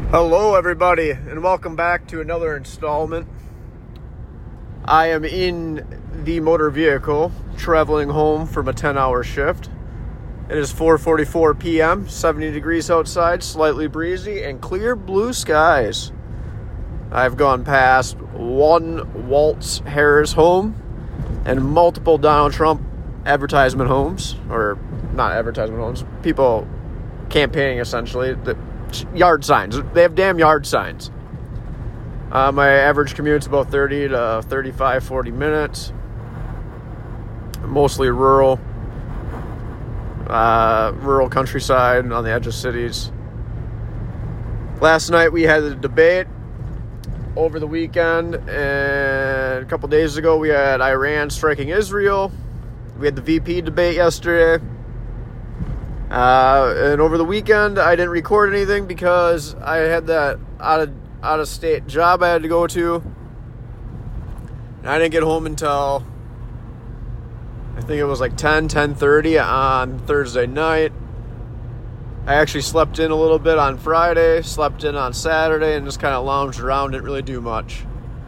Hello everybody, and welcome back to another installment. I am in the motor vehicle traveling home from a 10-hour shift. It is 4:44 p.m., 70 degrees outside, slightly breezy, and clear blue skies. I've gone past one Waltz Harris home and multiple Donald Trump advertisement homes, or not advertisement homes, people campaigning essentially. Yard signs. They have damn yard signs. My average commute's about 30 to 35, 40 minutes. Mostly rural countryside on the edge of cities. Last night we had a debate over the weekend, and a couple days ago we had Iran striking Israel. We had the VP debate yesterday. And over the weekend, I didn't record anything because I had that out-of-state job I had to go to. And I didn't get home until, I think it was like 10:30 on Thursday night. I actually slept in a little bit on Friday, slept in on Saturday, and just kind of lounged around, didn't really do much.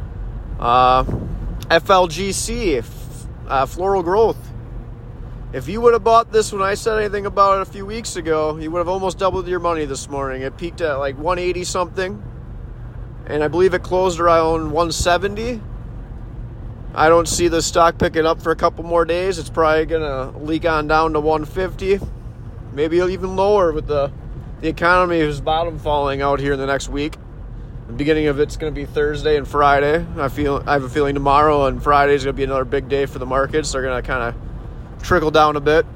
FLGC, Floral Growth. If you would have bought this when I said anything about it a few weeks ago, you would have almost doubled your money this morning. It peaked at like 180 something, and I believe it closed around 170. I don't see the stock picking up for a couple more days. It's probably going to leak on down to 150, maybe even lower with the economy whose bottom falling out here in the next week. The beginning of it's going to be Thursday and Friday. I have a feeling tomorrow and Friday is going to be another big day for the markets. They're going to kind of trickle down a bit.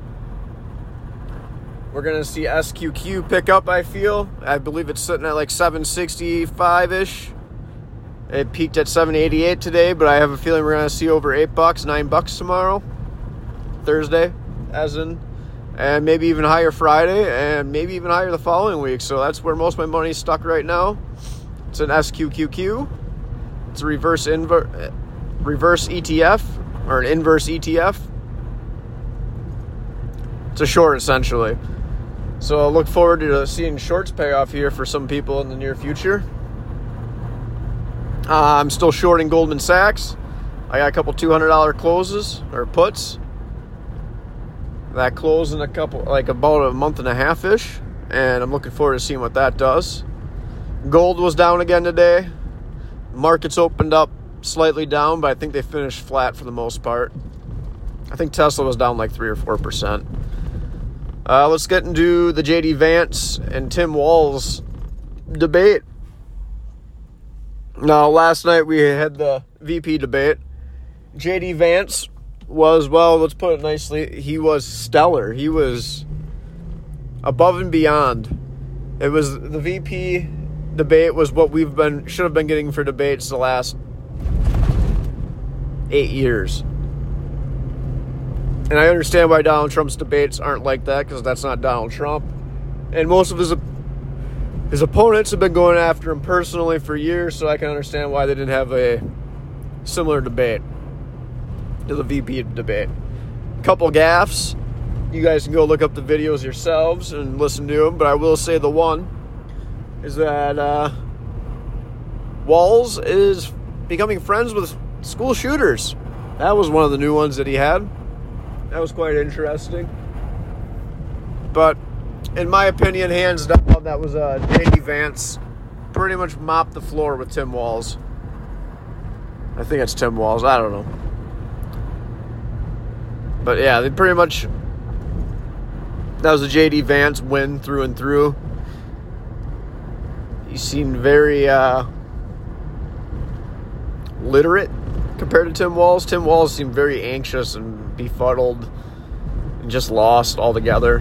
We're going to see SQQ pick up, I feel. I believe it's sitting at like 765-ish. It peaked at 788 today, but I have a feeling we're going to see over $8, $9 tomorrow. Thursday, and maybe even higher Friday, and maybe even higher the following week. So that's where most of my money is stuck right now. It's an SQQQ. It's a reverse ETF, or an inverse ETF. It's a short, essentially. So I look forward to seeing shorts pay off here for some people in the near future. I'm still shorting Goldman Sachs. I got a couple $200 closes, or puts. That closed in about a month and a half-ish. And I'm looking forward to seeing what that does. Gold was down again today. Markets opened up slightly down, but I think they finished flat for the most part. I think Tesla was down like 3 or 4%. Let's get into the J.D. Vance and Tim Walz debate. Now, last night we had the VP debate. J.D. Vance was, well, let's put it nicely, he was stellar. He was above and beyond. It was the VP debate was what should have been getting for debates the last 8 years. And I understand why Donald Trump's debates aren't like that, because that's not Donald Trump. And most of his opponents have been going after him personally for years, so I can understand why they didn't have a similar debate to the VP debate. A couple gaffes. You guys can go look up the videos yourselves and listen to them, but I will say the one is that Walz is becoming friends with school shooters. That was one of the new ones that he had. That was quite interesting. But in my opinion, hands down, that was J.D. Vance pretty much mopped the floor with Tim Walz. I think it's Tim Walz. I don't know. But yeah, they pretty much, that was a J.D. Vance win through and through. He seemed very literate compared to Tim Walz. Tim Walz seemed very anxious and befuddled and just lost altogether.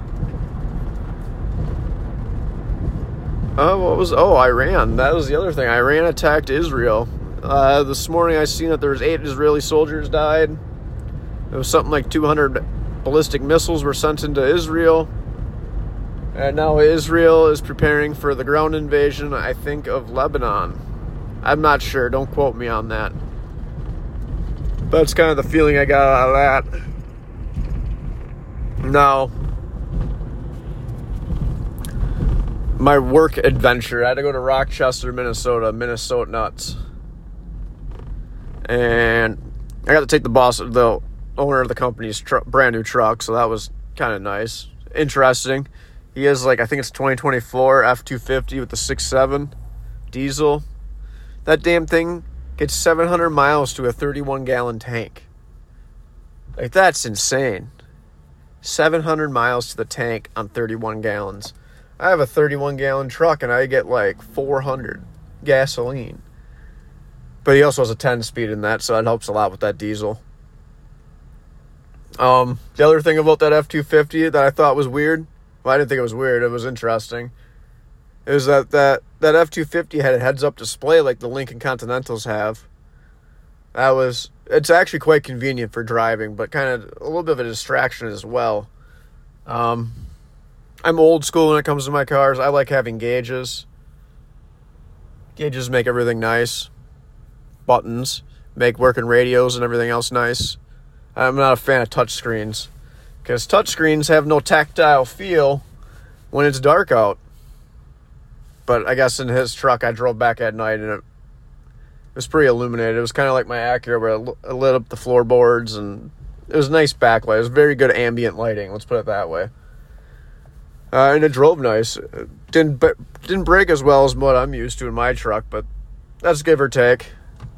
Iran. That was the other thing. Iran attacked Israel. This morning I seen that there was 8 Israeli soldiers died. It was something like 200 ballistic missiles were sent into Israel. And now Israel is preparing for the ground invasion, I think, of Lebanon. I'm not sure. Don't quote me on that. That's kind of the feeling I got out of that. Now, my work adventure. I had to go to Rochester, Minnesota Nuts. And I got to take the owner of the company's brand new truck, so that was kind of nice. Interesting. He has, I think it's 2024 F-250 with the 6.7 diesel. That damn thing gets 700 miles to a 31-gallon tank. That's insane. 700 miles to the tank on 31 gallons. I have a 31-gallon truck, and I get 400 gasoline. But he also has a 10-speed in that, so that helps a lot with that diesel. The other thing about that F-250 that I thought was weird, well, I didn't think it was weird, it was interesting, is that F-250 had a heads-up display like the Lincoln Continentals have. It's actually quite convenient for driving, but kind of a little bit of a distraction as well. I'm old school when it comes to my cars. I like having gauges. Gauges make everything nice. Buttons make working radios and everything else nice. I'm not a fan of touchscreens because touchscreens have no tactile feel when it's dark out. But I guess in his truck, I drove back at night and it was pretty illuminated. It was kind of like my Acura where it lit up the floorboards and it was a nice backlight. It was very good ambient lighting, let's put it that way. And it drove nice. It didn't brake as well as what I'm used to in my truck, but that's give or take.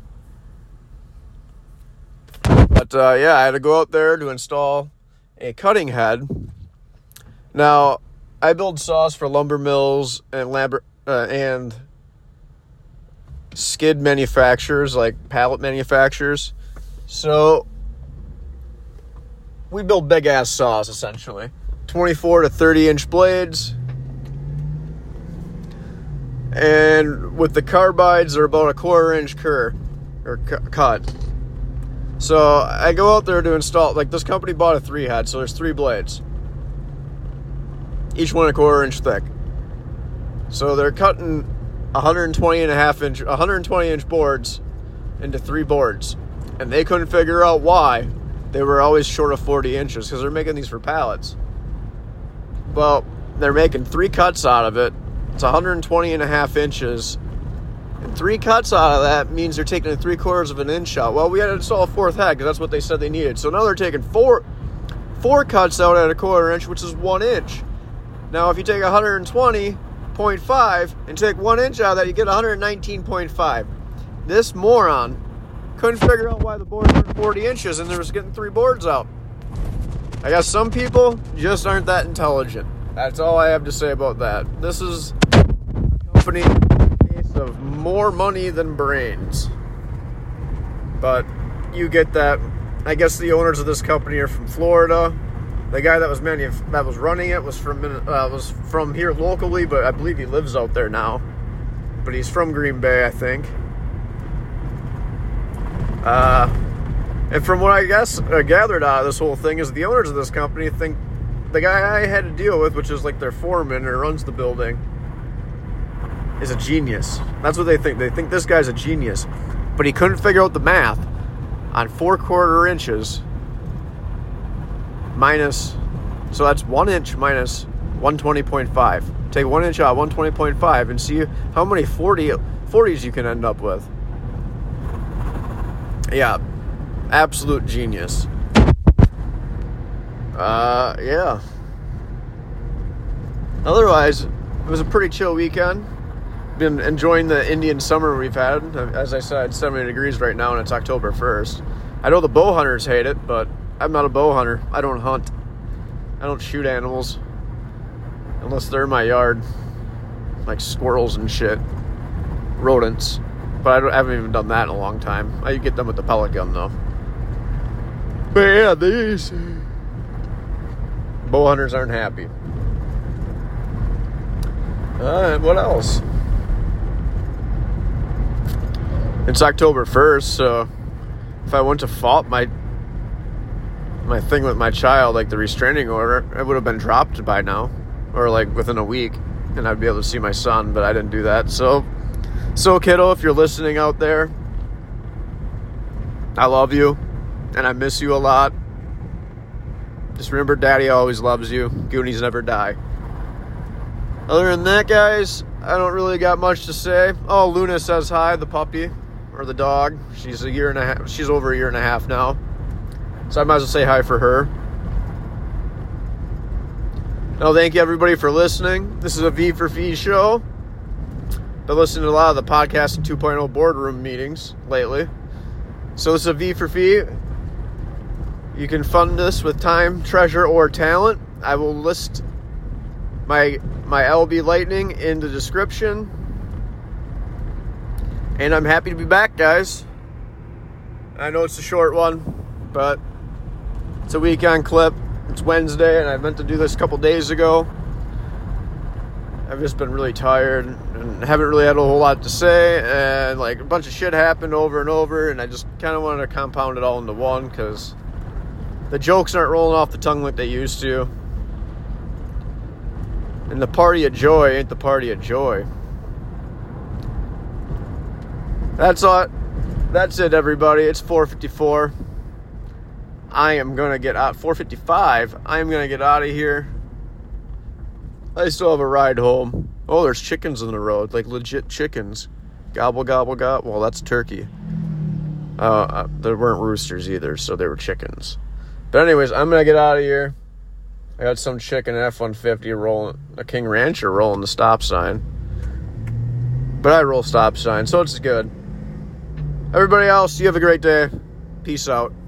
But yeah, I had to go out there to install a cutting head. Now, I build saws for lumber mills and skid manufacturers, like pallet manufacturers. So we build big ass saws essentially, 24 to 30 inch blades, and with the carbides they're about a 1/4 inch cut. So I go out there to install, this company bought a 3-head, so there's 3 blades, each one a 1/4 inch thick. So they're cutting 120 inch boards into 3 boards. And they couldn't figure out why they were always short of 40 inches because they're making these for pallets. Well, they're making 3 cuts out of it. It's 120.5 inches. And 3 cuts out of that means they're taking 3/4 of an inch out. Well, we had to install a 4th head because that's what they said they needed. So now they're taking 4 cuts out at a 1/4 inch, which is 1 inch. Now, if you take 120.5 and take 1 inch out of that, you get 119.5. This moron couldn't figure out why the boards were 40 inches and they were getting 3 boards out. I guess some people just aren't that intelligent. That's all I have to say about that. This is a company of more money than brains. But you get that. I guess the owners of this company are from Florida. The guy that was running it was from here locally, but I believe he lives out there now. But he's from Green Bay, I think. And from what I gathered out of this whole thing is the owners of this company think the guy I had to deal with, which is their foreman or runs the building, is a genius. That's what they think. They think this guy's a genius. But he couldn't figure out the math on 4/4 inches minus, so that's 1 inch minus 120.5. Take 1 inch out, 120.5, and see how many 40s you can end up with. Yeah, absolute genius. Yeah. Otherwise, it was a pretty chill weekend. Been enjoying the Indian summer we've had. As I said, it's 70 degrees right now and it's October 1st. I know the bow hunters hate it, but I'm not a bow hunter. I don't hunt. I don't shoot animals unless they're in my yard, like squirrels and shit, rodents. But I haven't even done that in a long time. I get them with the pellet gun though. But yeah, these bow hunters aren't happy. What else? It's October 1st, so if I went to fault my thing with my child, like the restraining order, it would have been dropped by now, or within a week, and I'd be able to see my son, but I didn't do that. So kiddo, if you're listening out there, I love you, and I miss you a lot. Just remember, Daddy always loves you. Goonies never die. Other than that, guys, I don't really got much to say. Oh, Luna says hi, the puppy, or the dog. She's she's over a year and a half now. So I might as well say hi for her. No, thank you everybody for listening. This is a V for Fee show. Been listening to a lot of the Podcasting 2.0 boardroom meetings lately. So this is a V for Fee. You can fund this with time, treasure, or talent. I will list my LB Lightning in the description. And I'm happy to be back, guys. I know it's a short one, but it's a weekend clip. It's Wednesday, and I meant to do this a couple days ago. I've just been really tired and haven't really had a whole lot to say, and like a bunch of shit happened over and over, and I just kind of wanted to compound it all into one because the jokes aren't rolling off the tongue like they used to. And the party of joy ain't the party of joy. That's all. That's it, everybody. It's 4:54. I am going to get out. 4:55. I am going to get out of here. I still have a ride home. Oh, there's chickens in the road. Like legit chickens. Gobble, gobble, gobble. Well, that's turkey. There weren't roosters either, so they were chickens. But anyways, I'm going to get out of here. I got some chicken F-150 rolling, a King Rancher rolling the stop sign. But I roll stop sign, so it's good. Everybody else, you have a great day. Peace out.